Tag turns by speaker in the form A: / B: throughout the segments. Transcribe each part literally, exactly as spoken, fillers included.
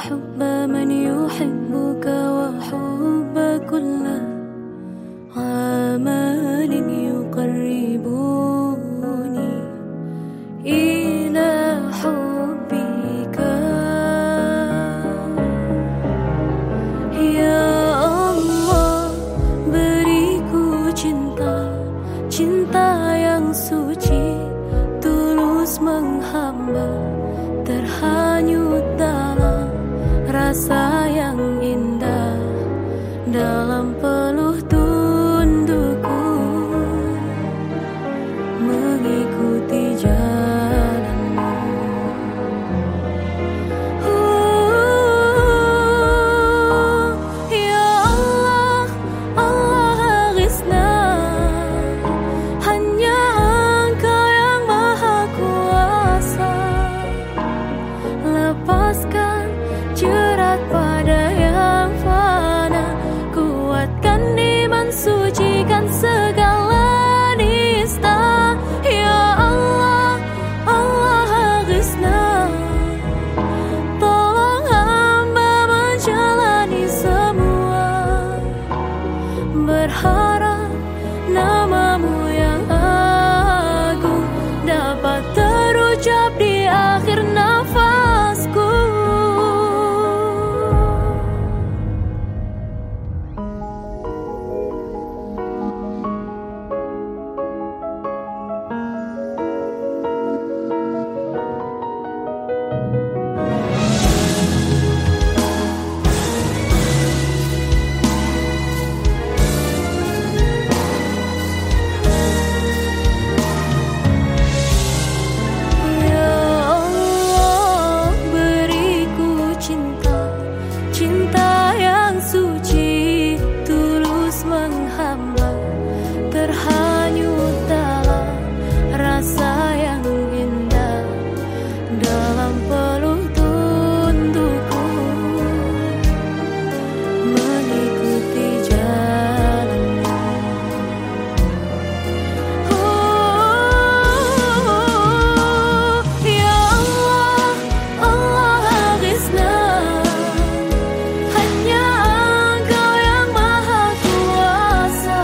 A: حب من يحبك وحب كل عمل يقربني إلى حبك يا Allah. Beriku cinta, cinta yang suci, tulus menghamba, terhanyut dalam rasa yang indah, dalam peluh tundukku mengikuti jalanmu. uh, Ya Allah, Allah aghithna, hanya Engkau yang maha kuasa. Lepaskan jerat pada yang fana, kuatkan iman, sucikan segala nista. Ya Allah, Allah aghithna, tolong hamba menjalani semua, berharap namamu yang agung dapat terucap di akhir nafasku. Menghamba, terhanyut dalam rasa yang indah, dalam peluh tundukku mengikuti jalanmu. oh, Ya Allah, Allah aghithna, hanya Engkau yang maha kuasa.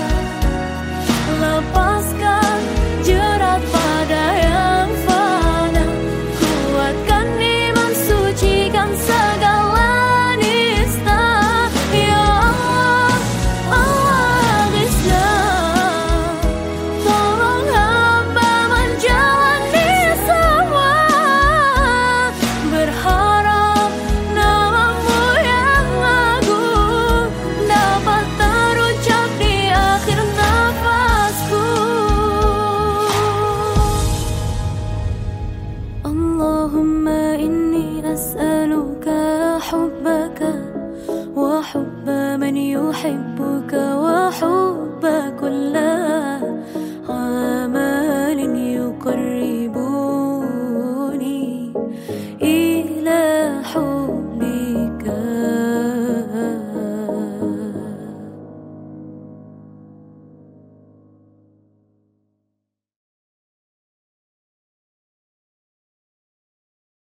A: Lepaskan jerat pada yang fana, kuatkan iman, sucikan segala nista. Ya Allah, Allah aghithna, tolong hamba menjalani semua, berharap namamu yang agung dapat terucap di akhir nafasku. Allahumma inni as'aluka hubba